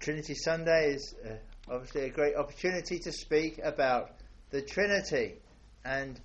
Trinity Sunday is obviously a great opportunity to speak about the Trinity, and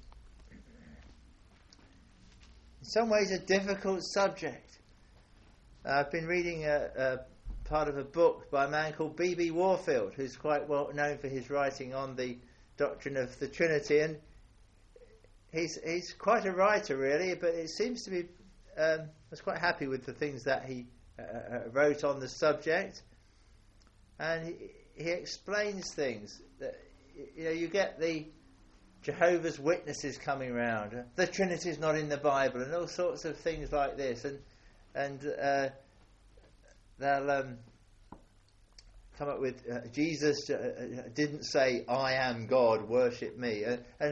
in some ways a difficult subject. I've been reading a part of a book by a man called B.B. Warfield, who's quite well known for his writing on the doctrine of the Trinity, and he's quite a writer really, but it seems to be I was quite happy with the things that he wrote on the subject, and he explains things that, you know, you get the Jehovah's Witnesses coming around, the Trinity is not in the Bible, and all sorts of things like this, and they'll come up with Jesus didn't say I am God, worship me,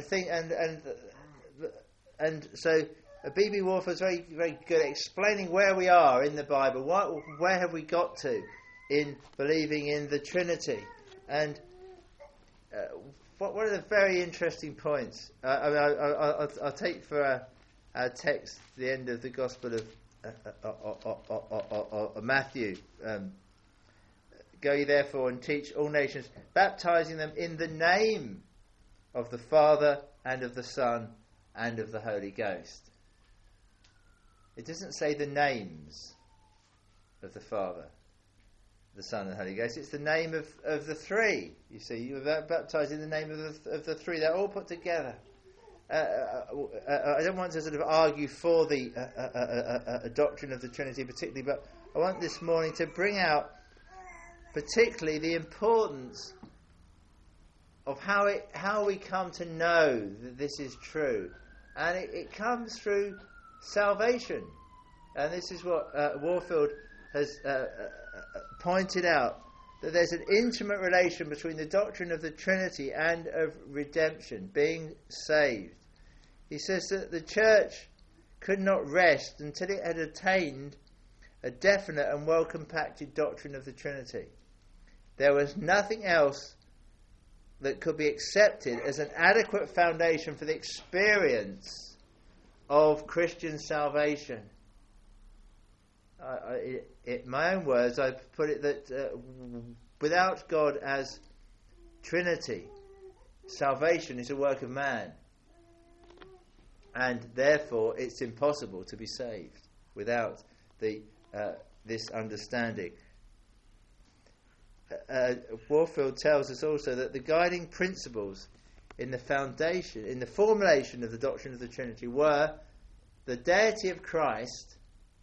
and so B.B. Warfield is very, very good at explaining where we are in the Bible. Where have we got to in believing in the Trinity? And one of the very interesting points, I'll take for our text the end of the Gospel of Matthew. Go ye therefore and teach all nations, baptizing them in the name of the Father and of the Son and of the Holy Ghost. It doesn't say the names of the Father, the Son and the Holy Ghost. It's the name of the three. You see, you are baptized in the name of the three. They're all put together. I don't want to sort of argue for the a doctrine of the Trinity particularly, but I want this morning to bring out particularly the importance of how we come to know that this is true. And it comes through salvation. And this is what Warfield has pointed out, that there's an intimate relation between the doctrine of the Trinity and of redemption, being saved. He says that the church could not rest until it had attained a definite and well-compacted doctrine of the Trinity. There was nothing else that could be accepted as an adequate foundation for the experience of Christian salvation. In my own words, I put it that without God as Trinity, salvation is a work of man, and therefore it's impossible to be saved without this understanding. Warfield tells us also that the guiding principles in the foundation, in the formulation of the doctrine of the Trinity, were the deity of Christ,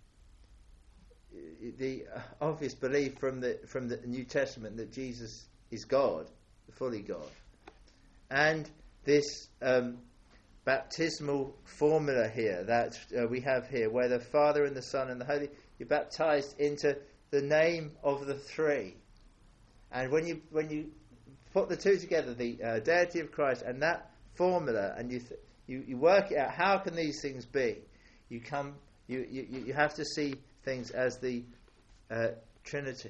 the obvious belief from the New Testament that Jesus is God, fully God, and this baptismal formula here that we have here, where the Father and the Son and the Holy, you're baptized into the name of the three. And when you put the two together, the deity of Christ and that formula, and you work it out, how can these things be? You have to see things as the Trinity.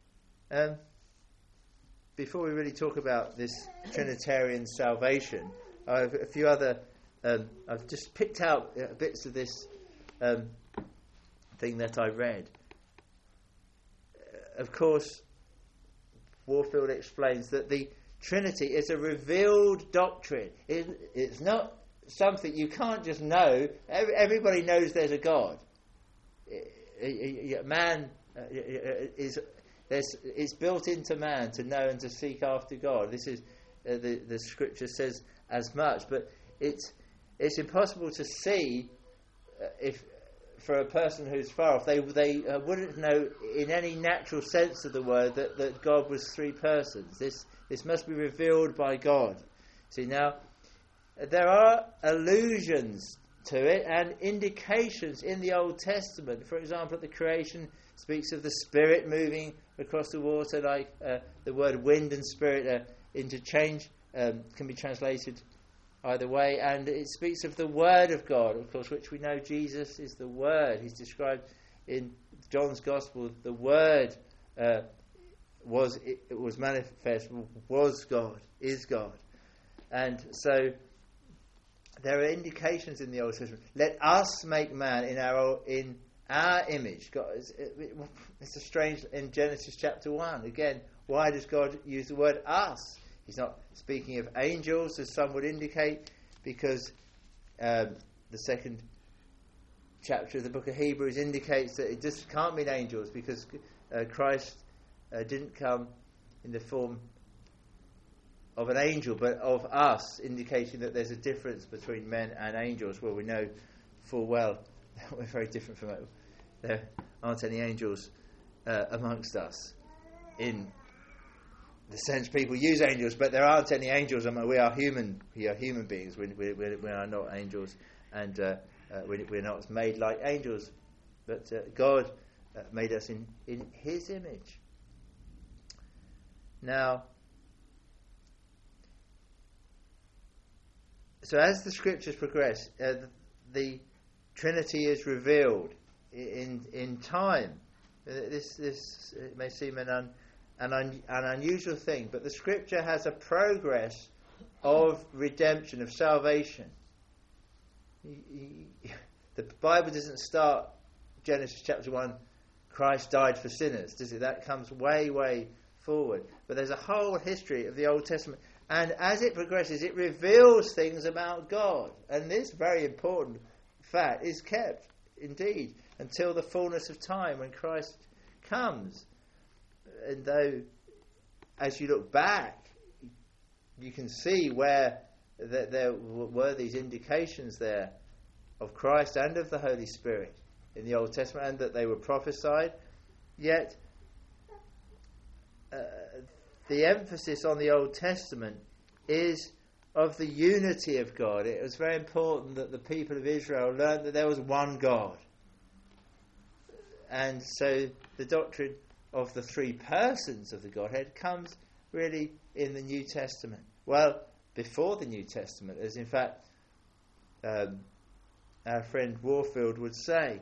Before we really talk about this Trinitarian salvation, I have a few other. I've just picked out bits of this thing that I read. Of course, Warfield explains that the Trinity is a revealed doctrine. It's not something you can't just know. Everybody knows there's a God. Man it's built into man to know and to seek after God. This is the Scripture says as much, but it's impossible to see if. For a person who's far off, they wouldn't know in any natural sense of the word that God was three persons. This must be revealed by God. See, now, there are allusions to it and indications in the Old Testament. For example, the creation speaks of the Spirit moving across the water, like the word wind and spirit interchange, can be translated either way, and it speaks of the Word of God, of course, which we know Jesus is the Word. He's described in John's Gospel. The Word was manifest, was God, is God, and so there are indications in the Old Testament. Let us make man in our image. God, it's a strange, in Genesis chapter 1, again, why does God use the word us? He's not speaking of angels, as some would indicate, because the second chapter of the book of Hebrews indicates that it just can't mean angels, because Christ didn't come in the form of an angel, but of us, indicating that there's a difference between men and angels, where we know full well that we're very different from it. There aren't any angels amongst us, in the sense people use angels, but there aren't any angels. We are human beings. We are not angels, and we're not made like angels. But God made us in His image. Now, so as the scriptures progress, the Trinity is revealed in time. This it may seem an unusual thing, but the scripture has a progress of redemption, of salvation. The Bible doesn't start Genesis chapter 1, Christ died for sinners, does it? That comes way, way forward. But there's a whole history of the Old Testament, and as it progresses, it reveals things about God. And this very important fact is kept, indeed, until the fullness of time when Christ comes. And though, as you look back, you can see where there were these indications there of Christ and of the Holy Spirit in the Old Testament, and that they were prophesied, yet the emphasis on the Old Testament is of the unity of God. It was very important that the people of Israel learned that there was one God. And so the doctrine of the three persons of the Godhead comes really in the New Testament. Well, before the New Testament, as in fact our friend Warfield would say.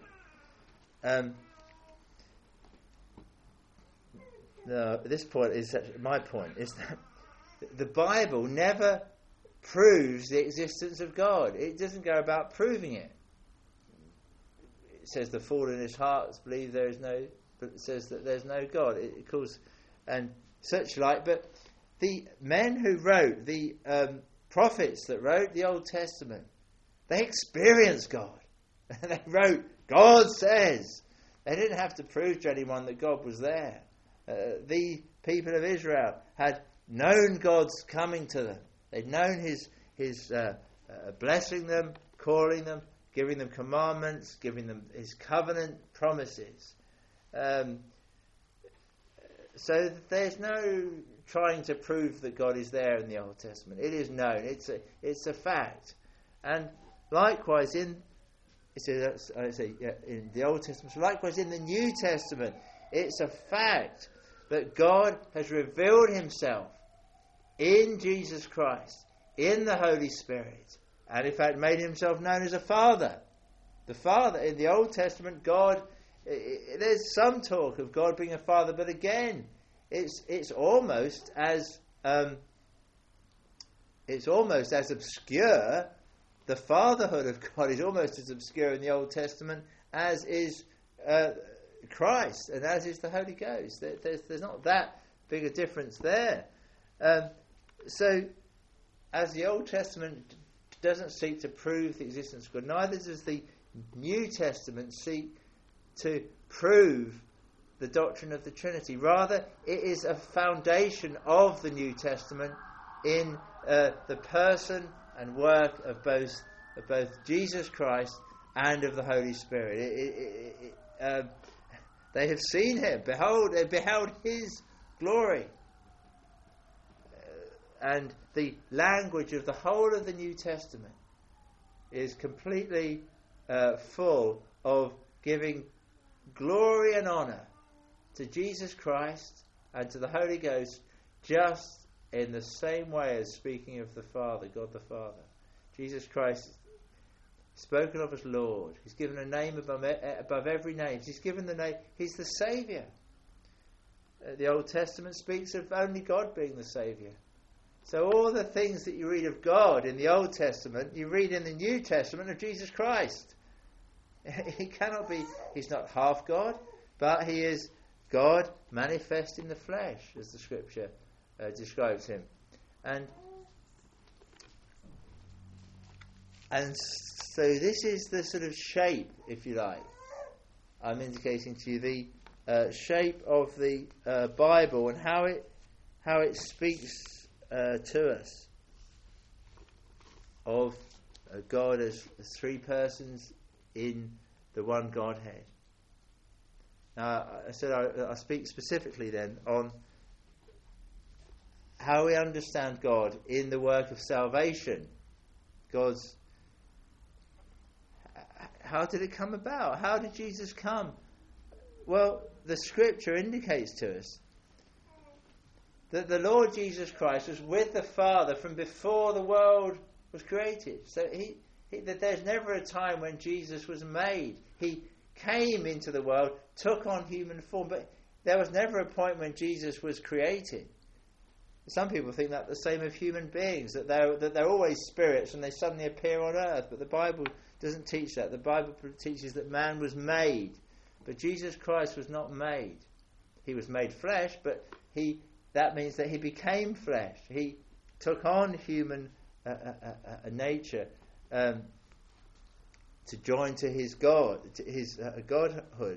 No, this point is my point, is that the Bible never proves the existence of God. It doesn't go about proving it. It says the fool in his heart believe there is no, but it says that there's no God. It calls and such like. But the men who wrote, the prophets that wrote the Old Testament, they experienced God. They wrote, God says. They didn't have to prove to anyone that God was there. The people of Israel had known God's coming to them. They'd known His blessing them, calling them, giving them commandments, giving them His covenant promises. So there's no trying to prove that God is there in the Old Testament. It is known. It's a fact. And likewise in the Old Testament, likewise in the New Testament, it's a fact that God has revealed Himself in Jesus Christ, in the Holy Spirit, and in fact made Himself known as a Father. The Father, in the Old Testament, God, there's some talk of God being a Father, but again, it's almost as obscure. The fatherhood of God is almost as obscure in the Old Testament as is Christ, and as is the Holy Ghost. There's not that big a difference there. So, as the Old Testament doesn't seek to prove the existence of God, neither does the New Testament seek to prove the doctrine of the Trinity. Rather, it is a foundation of the New Testament in the person and work of both Jesus Christ and of the Holy Spirit. They have seen Him. They beheld His glory. And the language of the whole of the New Testament is completely full of giving glory and honour to Jesus Christ and to the Holy Ghost, just in the same way as speaking of the Father, God the Father. Jesus Christ, spoken of as Lord. He's given a name above every name. He's given the name. He's the Saviour. The Old Testament speaks of only God being the Saviour. So all the things that you read of God in the Old Testament, you read in the New Testament of Jesus Christ. He cannot be, he's not half God, but he is God manifest in the flesh, as the scripture describes him. And so this is the sort of shape, if you like, I'm indicating to you, the shape of the Bible and how it speaks to us of God as three persons in the one Godhead. Now, I said I speak specifically then on how we understand God in the work of salvation. How did it come about? How did Jesus come? Well, the scripture indicates to us that the Lord Jesus Christ was with the Father from before the world was created. So that there's never a time when Jesus was made. He came into the world, took on human form, but there was never a point when Jesus was created. Some people think that the same of human beings, that they're always spirits and they suddenly appear on earth, but the Bible doesn't teach that. The Bible teaches that man was made, but Jesus Christ was not made. He was made flesh, but that means that he became flesh. He took on human nature to join to his God, to his godhood.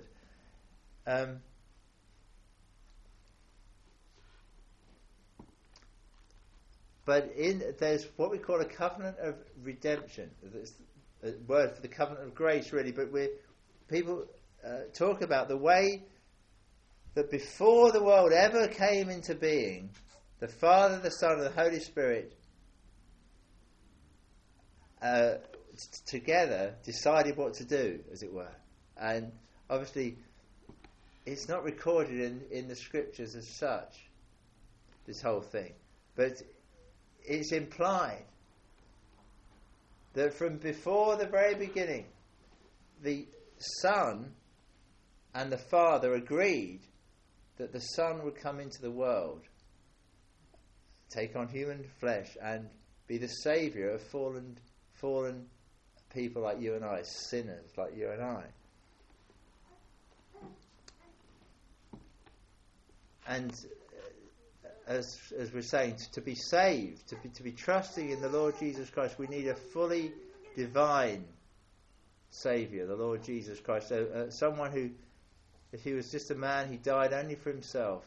But there's what we call a covenant of redemption. It's a word for the covenant of grace, really. But people talk about the way that before the world ever came into being, the Father, the Son, and the Holy Spirit together decided what to do, as it were. And obviously, it's not recorded in the scriptures as such, this whole thing. But it's implied that from before the very beginning, the Son and the Father agreed that the Son would come into the world, take on human flesh, and be the saviour of fallen people like you and I, sinners like you and I. And as we're saying, to be saved, to be trusting in the Lord Jesus Christ, we need a fully divine Saviour, the Lord Jesus Christ. So someone who, if he was just a man, he died only for himself.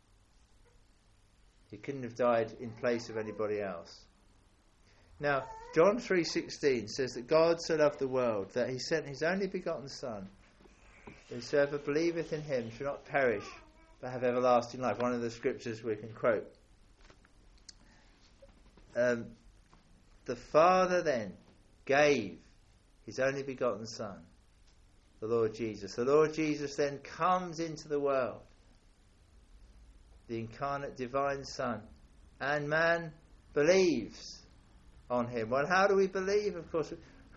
He couldn't have died in place of anybody else. Now, John 3:16 says that God so loved the world that he sent his only begotten Son, that whosoever believeth in him shall not perish, but have everlasting life. One of the scriptures we can quote. The Father then gave his only begotten Son, the Lord Jesus. The Lord Jesus then comes into the world, the incarnate divine Son, and man believes on him. Well, how do we believe? Of course,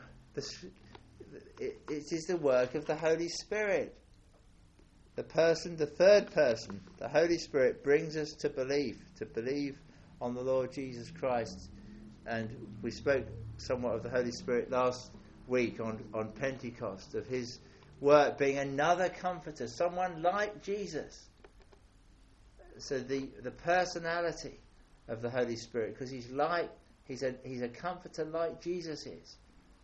it is the work of the Holy Spirit. The third person, the Holy Spirit, brings us to believe on the Lord Jesus Christ. And we spoke somewhat of the Holy Spirit last week on Pentecost, of his work being another comforter, someone like Jesus. So the personality of the Holy Spirit, because he's a comforter like Jesus is.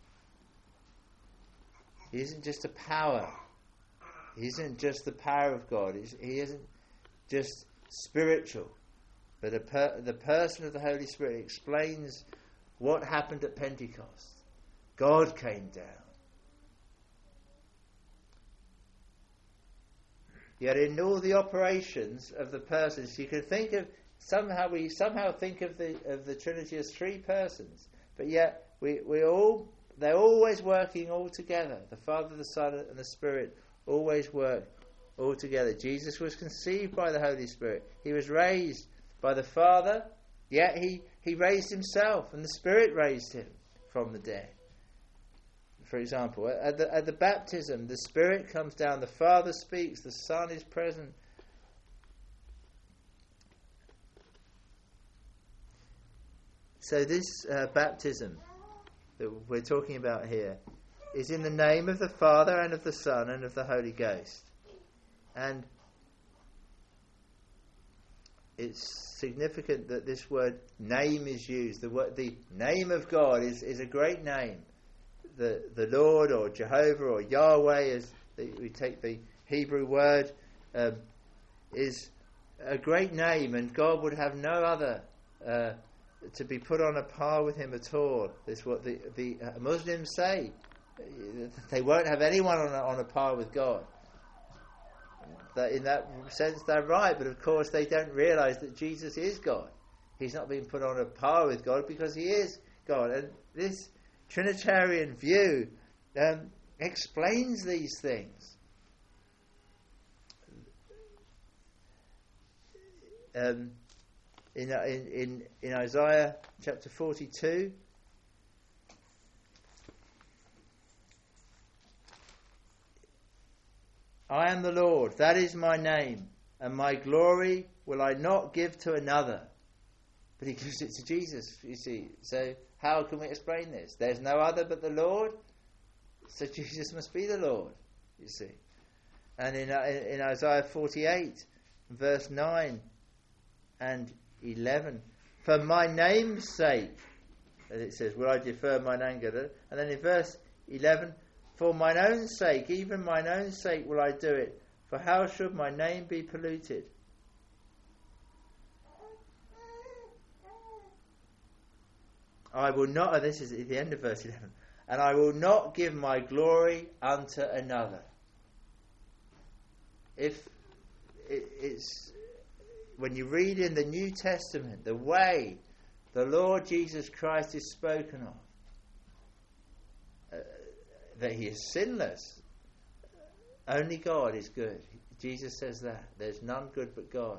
He isn't just a power. He isn't just the power of God. He isn't just spiritual. But the person of the Holy Spirit explains what happened at Pentecost. God came down. Yet in all the operations of the persons, you can think of we somehow think of the Trinity as three persons, but yet they're always working all together. The Father, the Son, and the Spirit always work all together. Jesus was conceived by the Holy Spirit. He was raised by the Father, yet he raised himself, and the Spirit raised him from the dead. For example, at the baptism, the Spirit comes down, the Father speaks, the Son is present. So this baptism that we're talking about here is in the name of the Father and of the Son and of the Holy Ghost. And it's significant that this word name is used. The name of God is a great name. The Lord or Jehovah or Yahweh, as we take the Hebrew word, is a great name, and God would have no other to be put on a par with him at all. This is what the Muslims say. They won't have anyone on a par with God. That in that sense they're right, but of course they don't realise that Jesus is God. He's not being put on a par with God because he is God. And this Trinitarian view explains these things. In Isaiah chapter 42, I am the Lord, that is my name, and my glory will I not give to another. But he gives it to Jesus, you see. So how can we explain this? There's no other but the Lord, so Jesus must be the Lord, you see. And in Isaiah 48, verse 9 and 11, for my name's sake, as it says, will I defer mine anger. And then in verse 11, for mine own sake, even mine own sake will I do it, for how should my name be polluted? I will not, and this is at the end of verse 11, and I will not give my glory unto another. If it's when you read in the New Testament the way the Lord Jesus Christ is spoken of, that he is sinless, only God is good. Jesus says that there's none good but God.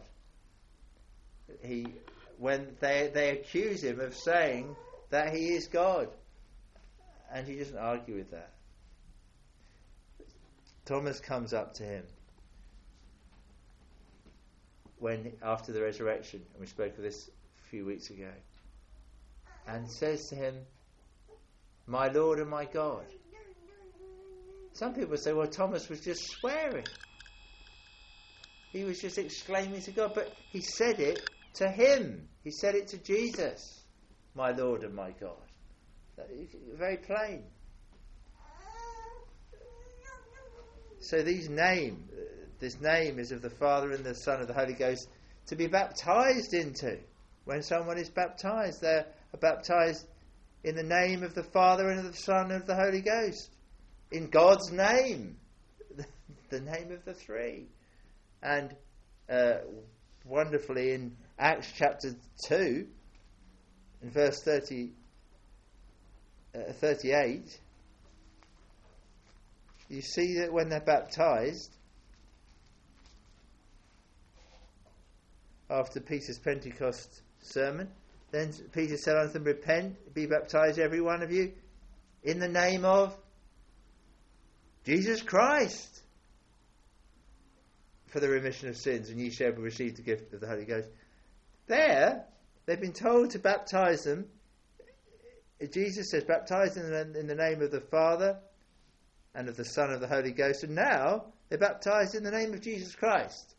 When they accuse him of saying that he is God, and he doesn't argue with that. Thomas comes up to him after the resurrection, and we spoke of this a few weeks ago, and says to him, my Lord and my God. Some people say, well, Thomas was just swearing. He was just exclaiming to God, but he said it to him. He said it to Jesus, my Lord and my God. Very plain. So this name is of the Father and the Son and the Holy Ghost to be baptized into. When someone is baptized, they are baptized in the name of the Father and of the Son and of the Holy Ghost. In God's name, the name of the three. And wonderfully in Acts chapter 2, in verse 38, you see that when they're baptized, after Peter's Pentecost sermon, then Peter said unto them, repent, be baptized every one of you, in the name of Jesus Christ, for the remission of sins, and ye shall receive the gift of the Holy Ghost. There, they've been told to baptize them. Jesus says, baptize in the name of the Father and of the Son and of the Holy Ghost. And now, they're baptized in the name of Jesus Christ.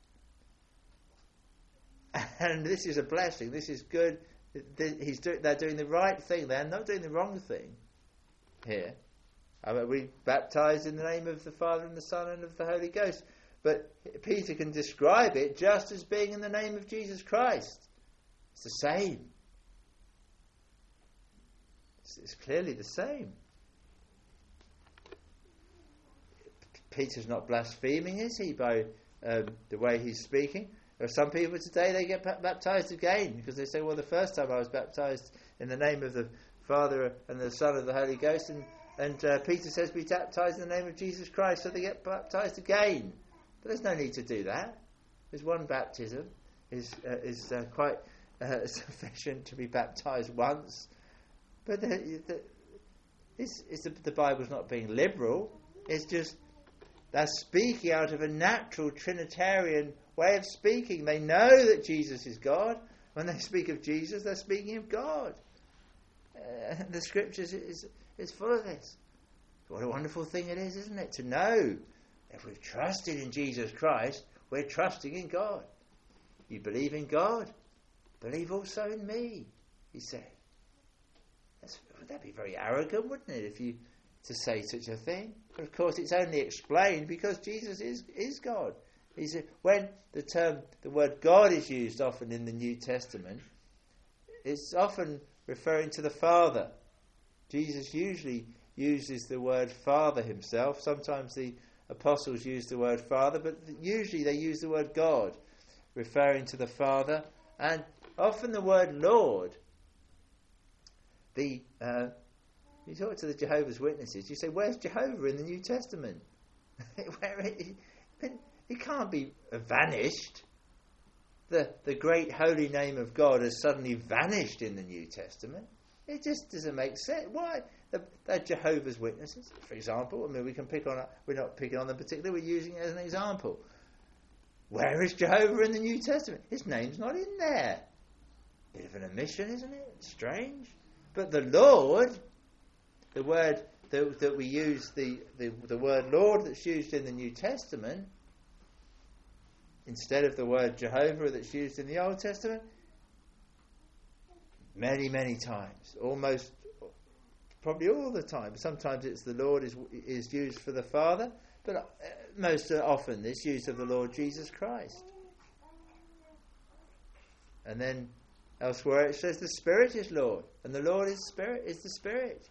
And this is a blessing. This is good. They're doing the right thing. They're not doing the wrong thing here. We baptized in the name of the Father and the Son and of the Holy Ghost. But Peter can describe it just as being in the name of Jesus Christ. It's the same. It's clearly the same. Peter's not blaspheming, is he, by the way he's speaking? There are some people today, they get baptized again because they say, well, the first time I was baptized in the name of the Father and the Son and the Holy Ghost, and Peter says be baptized in the name of Jesus Christ, so they get baptized again. But there's no need to do that. There's one baptism is quite sufficient to be baptized once. But the Bible's not being liberal. It's just they're speaking out of a natural Trinitarian way of speaking. They know that Jesus is God. When they speak of Jesus, they're speaking of God. The Scriptures is full of this. What a wonderful thing it is, isn't it? To know if we've trusted in Jesus Christ, we're trusting in God. You believe in God, believe also in me, he said. Would that be very arrogant, wouldn't it, if you to say such a thing? But of course, it's only explained because Jesus is God. When the word God is used often in the New Testament, it's often referring to the Father. Jesus usually uses the word Father himself. Sometimes the apostles use the word Father, but usually they use the word God, referring to the Father, and often the word Lord. You talk to the Jehovah's Witnesses, you say, where's Jehovah in the New Testament? It can't be vanished. The great holy name of God has suddenly vanished in the New Testament. It just doesn't make sense. Why? They're Jehovah's Witnesses, for example. I mean, we're not picking on them particularly, we're using it as an example. Where is Jehovah in the New Testament? His name's not in there. Bit of an omission, isn't it? Strange. But the Lord, the word that we use, the word Lord that's used in the New Testament, instead of the word Jehovah that's used in the Old Testament, many, many times, almost, probably all the time. Sometimes it's the Lord is used for the Father, but most often it's used of the Lord Jesus Christ. And then elsewhere it says the Spirit is Lord, and the Lord is the Spirit.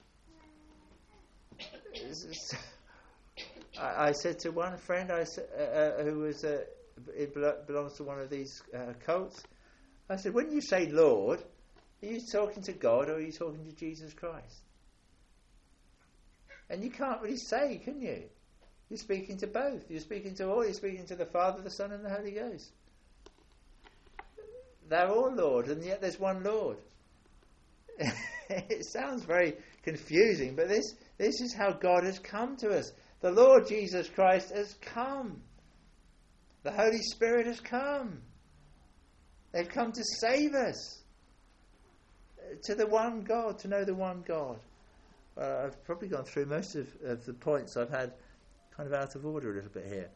I said to one friend who belongs to one of these cults, I said, when you say Lord, are you talking to God or are you talking to Jesus Christ? And you can't really say, can you? You're speaking to both. You're speaking to all. You're speaking to the Father, the Son, and the Holy Ghost. They're all Lord, and yet there's one Lord. It sounds very confusing, but this is how God has come to us. The Lord Jesus Christ has come. The Holy Spirit has come. They've come to save us. To the one God, to know the one God. I've probably gone through most of the points I've had kind of out of order a little bit here.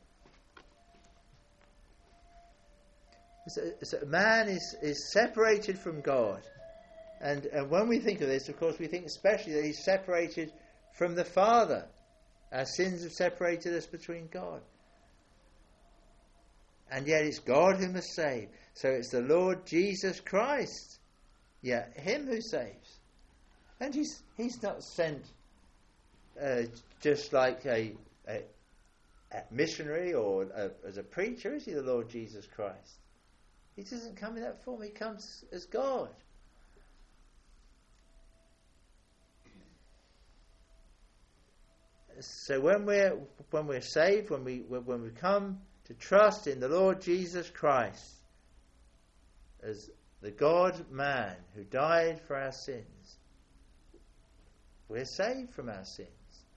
So man is separated from God. And when we think of this, of course, we think especially that he's separated from the Father. Our sins have separated us between God. And yet it's God who must save. So it's the Lord Jesus Christ. Yeah, him who saves. And he's not sent just like a missionary or as a preacher, is he, the Lord Jesus Christ? He doesn't come in that form. He comes as God. So when we're saved, when we come to trust in the Lord Jesus Christ as the God-man who died for our sins, we're saved from our sins.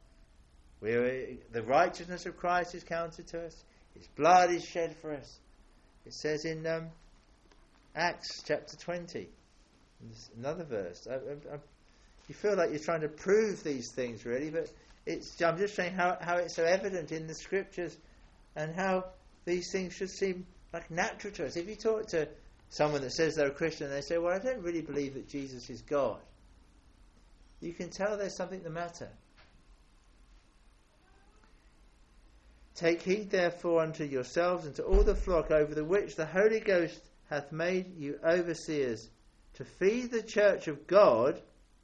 The righteousness of Christ is counted to us. His blood is shed for us. It says in Acts chapter 20, another verse. You feel like you're trying to prove these things, really, but I'm just saying how it's so evident in the Scriptures and how these things should seem like natural to us. If you talk to someone that says they're a Christian and they say, well, I don't really believe that Jesus is God, you can tell there's something the matter. Take heed therefore unto yourselves and to all the flock over the which the Holy Ghost hath made you overseers, to feed the church of God,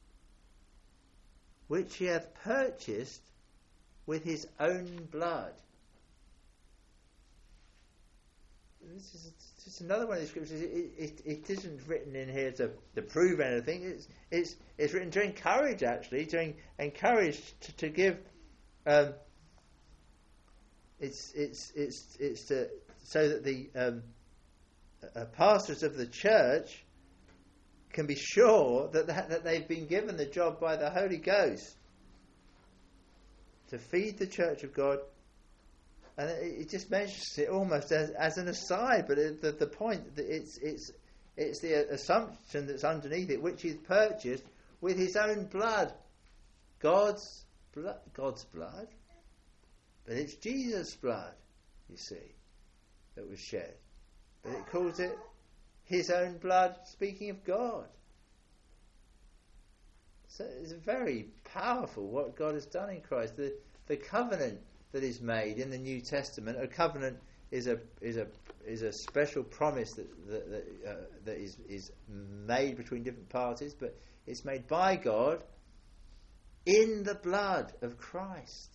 which he hath purchased with his own blood. This is just another one of the scriptures. It isn't written in here to prove anything. It's written to encourage, actually, to encourage to give. It's to so that the pastors of the church can be sure that they've been given the job by the Holy Ghost to feed the church of God. And it just mentions it almost as an aside, but the point that it's the assumption that's underneath it, which he's purchased with his own blood, God's God's blood, but it's Jesus' blood, you see, that was shed. But it calls it his own blood, speaking of God. So it's very powerful what God has done in Christ. The covenant that is made in the New Testament, a covenant is a special promise that is made between different parties, but it's made by God in the blood of Christ,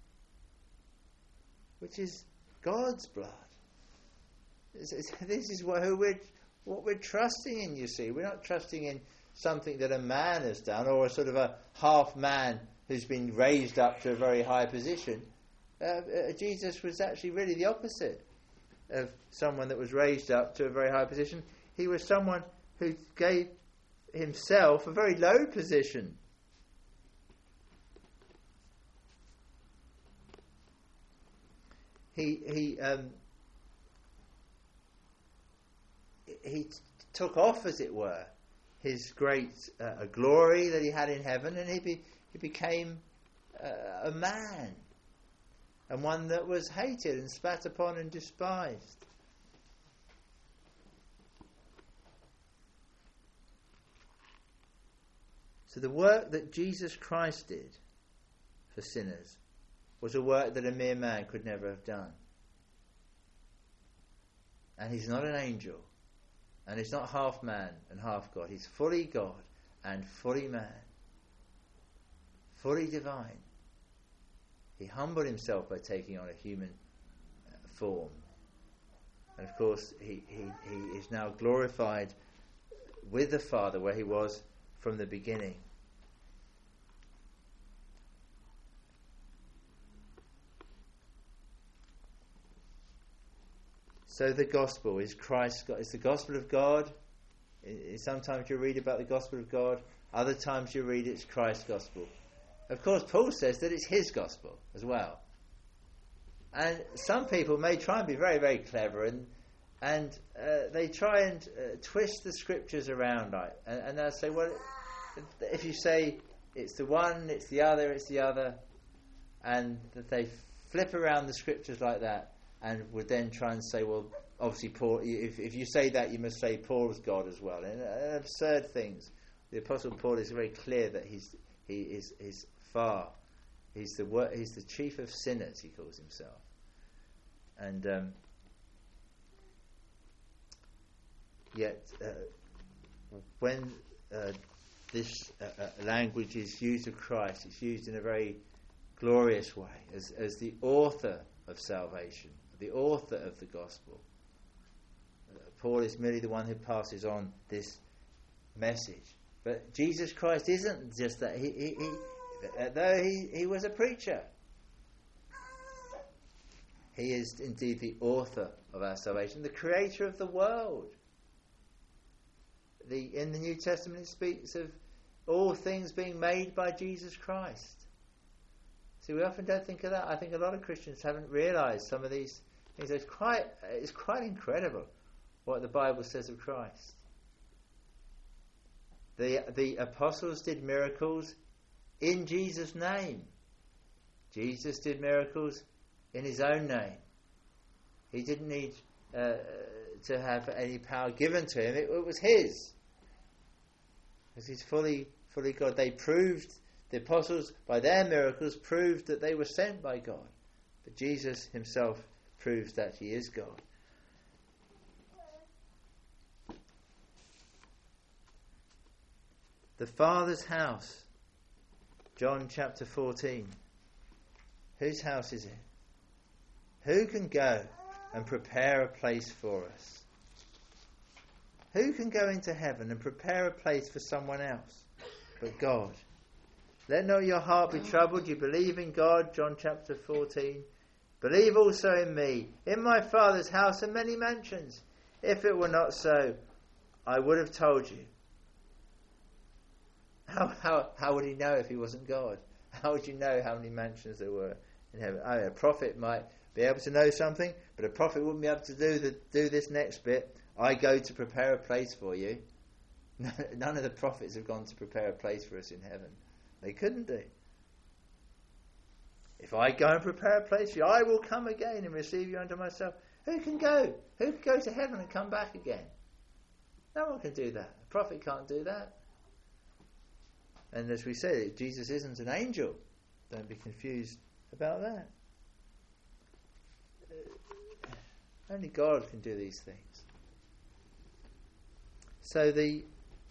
which is God's blood. This is what we're trusting in, you see. We're not trusting in something that a man has done, or a sort of a half man who's been raised up to a very high position. Jesus was actually really the opposite of someone that was raised up to a very high position. He was someone who gave himself a very low position. He took off, as it were, his great glory that he had in heaven, and he became a man, and one that was hated and spat upon and despised. So the work that Jesus Christ did for sinners was a work that a mere man could never have done. And he's not an angel, and he's not half man and half God. He's fully God and fully man, fully divine. He humbled himself by taking on a human form. And of course, he is now glorified with the Father where he was from the beginning. So the gospel is Christ. It's the gospel of God. Sometimes you read about the gospel of God. Other times you read it's Christ's gospel. Of course, Paul says that it's his gospel as well. And some people may try and be very, very clever, and they try and twist the scriptures around, and they'll say, well, if you say it's the one, it's the other, and that they flip around the scriptures like that, and would then try and say, well, obviously Paul, if you say that, you must say Paul was God as well, and absurd things. The Apostle Paul is very clear that he's the chief of sinners, he calls himself. And yet when this language is used of Christ, it's used in a very glorious way as the author of salvation, the author of the gospel. Paul is merely the one who passes on this message. But Jesus Christ isn't just that. Though he was a preacher, he is indeed the author of our salvation, the creator of the world. In the New Testament it speaks of all things being made by Jesus Christ. See, we often don't think of that. I think a lot of Christians haven't realised some of these things. It's quite incredible what the Bible says of Christ. The apostles did miracles in Jesus' name. Jesus did miracles in his own name. He didn't need to have any power given to him. It was his. Because he's fully God. The apostles, by their miracles, proved that they were sent by God. But Jesus himself proves that he is God. The Father's house. John chapter 14. Whose house is it? Who can go and prepare a place for us? Who can go into heaven and prepare a place for someone else but God? Let not your heart be troubled. You believe in God, John chapter 14. Believe also in me. In my Father's house are many mansions. If it were not so, I would have told you. How would he know if he wasn't God? How would you know how many mansions there were in heaven? A prophet might be able to know something, but a prophet wouldn't be able to do this next bit. I go to prepare a place for you. None of the prophets have gone to prepare a place for us in heaven. They couldn't do. If I go and prepare a place for you, I will come again and receive you unto myself. Who can go? Who can go to heaven and come back again? No one can do that. A prophet can't do that. And as we said, Jesus isn't an angel. Don't be confused about that. Only God can do these things. So the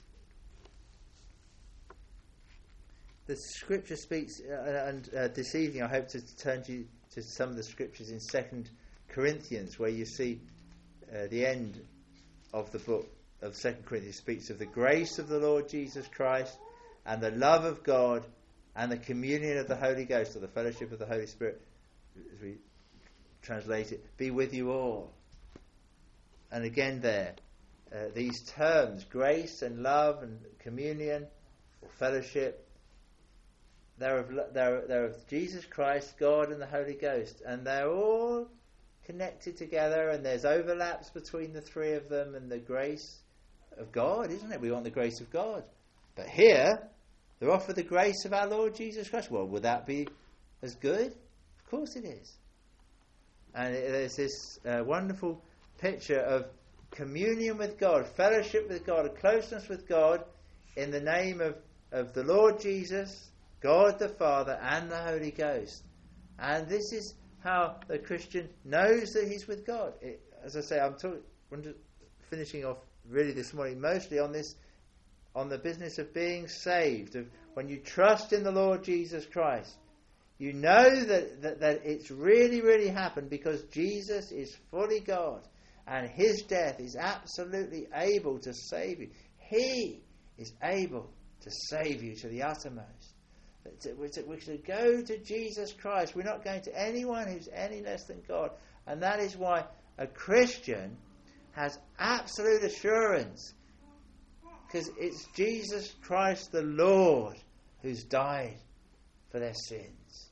scripture speaks, and this evening I hope to turn you to some of the scriptures in 2 Corinthians, where you see the end of the book of 2 Corinthians speaks of the grace of the Lord Jesus Christ and the love of God and the communion of the Holy Ghost, or the fellowship of the Holy Spirit, as we translate it, be with you all. And again there, these terms, grace and love and communion or fellowship, they're of Jesus Christ, God and the Holy Ghost, and they're all connected together, and there's overlaps between the three of them, and the grace of God, isn't it? We want the grace of God. But here, they're offered the grace of our Lord Jesus Christ. Well, would that be as good? Of course it is. And there's this wonderful picture of communion with God, fellowship with God, a closeness with God in the name of the Lord Jesus, God the Father and the Holy Ghost. And this is how the Christian knows that he's with God. As I say, I'm finishing off really this morning mostly on the business of being saved. Of when you trust in the Lord Jesus Christ, you know that it's really, really happened because Jesus is fully God and his death is absolutely able to save you. He is able to save you to the uttermost. We're to go to Jesus Christ. We're not going to anyone who's any less than God. And that is why a Christian has absolute assurance, because it's Jesus Christ the Lord who's died for their sins.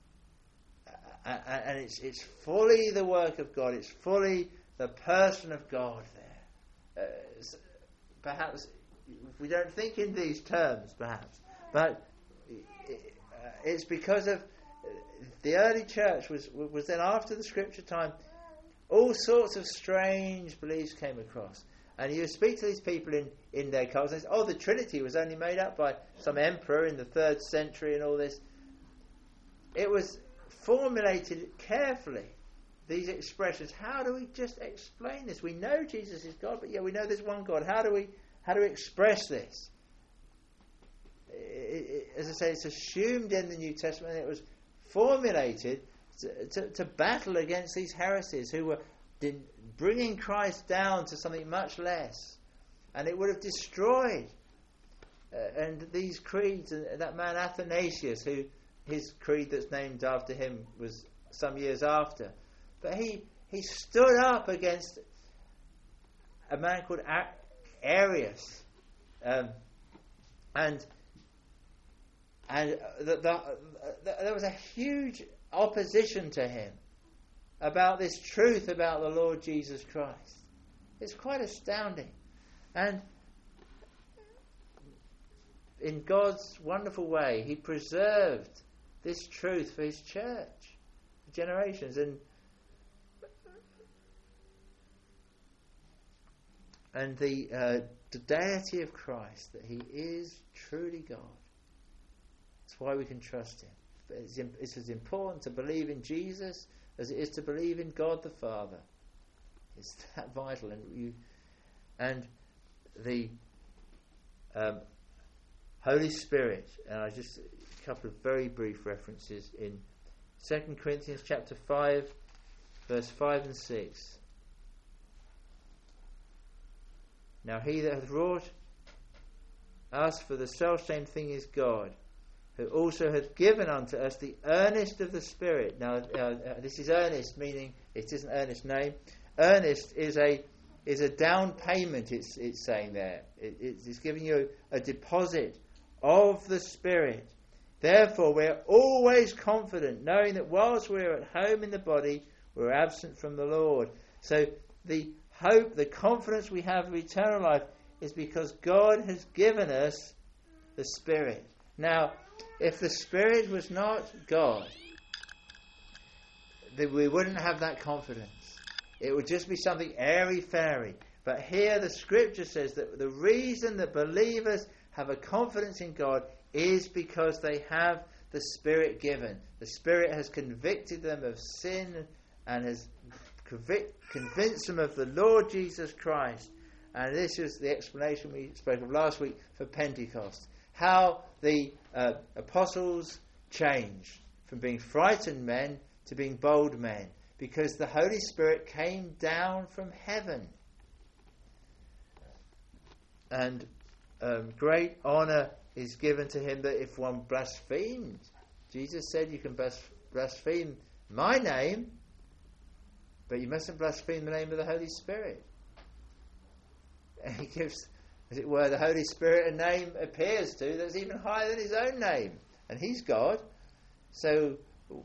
And it's fully the work of God. It's fully the person of God there. Perhaps we don't think in these terms, perhaps, but it's because of the early church was then, after the scripture time, all sorts of strange beliefs came across. And you speak to these people in their cults, and they say, oh, the Trinity was only made up by some emperor in the 3rd century and all this. It was formulated carefully, these expressions. How do we just explain this? We know Jesus is God, but we know there's one God. How do we express this? As I say, it's assumed in the New Testament. It was formulated to battle against these heresies who were bringing Christ down to something much less, and it would have destroyed. And these creeds, and that man Athanasius, who his creed that's named after him was some years after, but he stood up against a man called Arius, and there was a huge opposition to him about this truth about the Lord Jesus Christ. It's quite astounding. And in God's wonderful way, he preserved this truth for his church for generations. And the deity of Christ, that he is truly God. That's why we can trust him. It's as important to believe in Jesus as it is to believe in God the Father. It's that vital. And the Holy Spirit, and I just a couple of very brief references in 2 Corinthians chapter 5, verse 5 and 6. Now he that hath wrought us for the selfsame thing is God, who also hath given unto us the earnest of the Spirit. Now, this is earnest, meaning it isn't earnest name. Earnest is a down payment. It's saying there. It's giving you a deposit of the Spirit. Therefore, we are always confident, knowing that whilst we are at home in the body, we are absent from the Lord. So the hope, the confidence we have of eternal life is because God has given us the Spirit. Now, if the Spirit was not God, we wouldn't have that confidence. It would just be something airy-fairy. But here the scripture says that the reason that believers have a confidence in God is because they have the Spirit given. The Spirit has convicted them of sin and has convinced them of the Lord Jesus Christ. And this is the explanation we spoke of last week for Pentecost. How the apostles changed from being frightened men to being bold men, because the Holy Spirit came down from heaven. And great honour is given to him that if one blasphemes, Jesus said you can blaspheme my name, but you mustn't blaspheme the name of the Holy Spirit. And he gives, as it were, the Holy Spirit a name appears to that's even higher than his own name, and he's God. So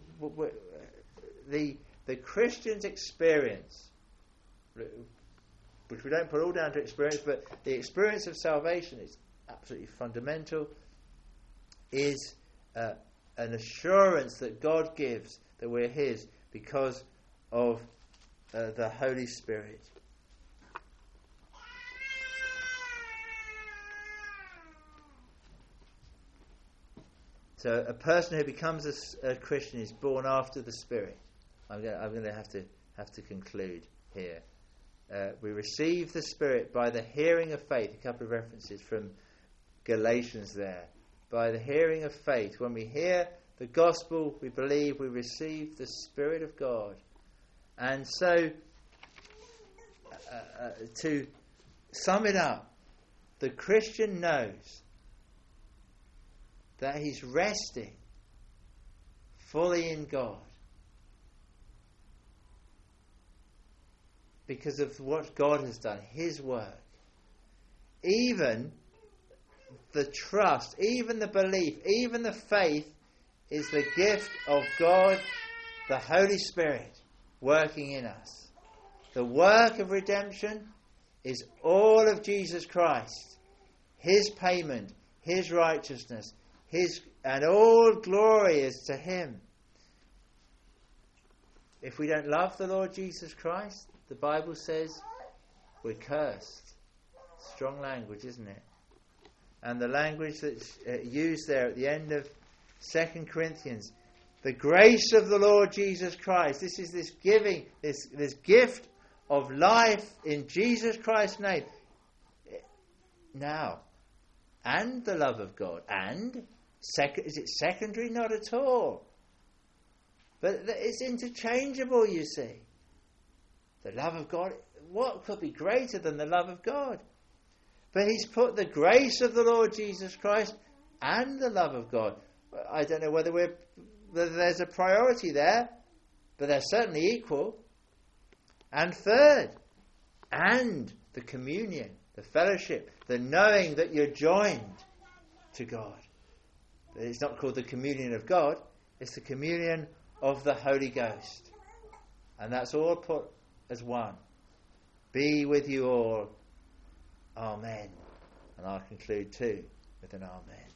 the Christian's experience, which we don't put all down to experience, but the experience of salvation is absolutely fundamental, is an assurance that God gives that we're his because of the Holy Spirit. So a person who becomes a Christian is born after the Spirit. I'm going to have to conclude here. We receive the Spirit by the hearing of faith. A couple of references from Galatians there. By the hearing of faith. When we hear the gospel, we believe we receive the Spirit of God. And so, to sum it up, the Christian knows that he's resting fully in God because of what God has done, his work. Even the trust, even the belief, even the faith is the gift of God, the Holy Spirit, working in us. The work of redemption is all of Jesus Christ, his payment, his righteousness, and all glory is to him. If we don't love the Lord Jesus Christ, the Bible says we're cursed. Strong language, isn't it? And the language that's used there at the end of 2 Corinthians, the grace of the Lord Jesus Christ. This is this giving, this gift of life in Jesus Christ's name. Now, and the love of God. And is it secondary? Not at all. But it's interchangeable, you see. The love of God, what could be greater than the love of God? But he's put the grace of the Lord Jesus Christ and the love of God. I don't know whether there's a priority there, but they're certainly equal. And third, and the communion, the fellowship, the knowing that you're joined to God. It's not called the communion of God, it's the communion of the Holy Ghost. And that's all put as one. Be with you all. Amen. And I'll conclude too with an amen.